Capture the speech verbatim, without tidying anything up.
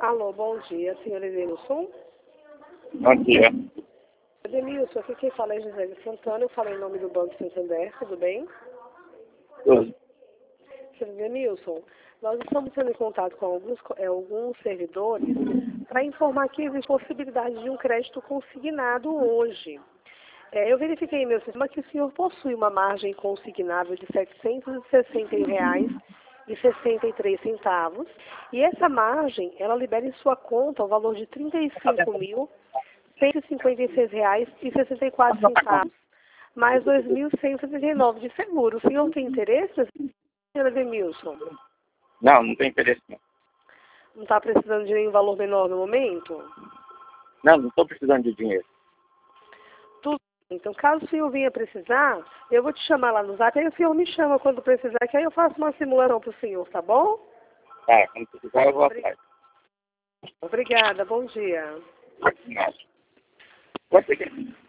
Alô, bom dia, senhor Edenilson. Bom dia. Edenilson, aqui quem fala é José de Santana, eu falo em nome do Banco Santander, tudo bem? Tudo. Senhor Edenilson, nós estamos tendo em contato com alguns, é, alguns servidores para informar que existe possibilidade de um crédito consignado hoje. É, eu verifiquei em meu sistema que o senhor possui uma margem consignável de setecentos e sessenta reais e sessenta e três centavos, e essa margem, ela libera em sua conta o valor de trinta e cinco mil cento e cinquenta e seis reais e sessenta e quatro centavos, mais dois mil cento e setenta e nove de seguro. O senhor tem interesse, senhor Edemilson? Não, não tem interesse não. Não está precisando de nenhum valor menor no momento? Não, não estou precisando de dinheiro. Tudo. Então, caso o senhor venha precisar, eu vou te chamar lá no zap, aí o senhor me chama quando precisar, que aí eu faço uma simulação para o senhor, tá bom? Tá, quando precisar eu vou atrás. Obrigada, bom dia. Nada. Pode ser que...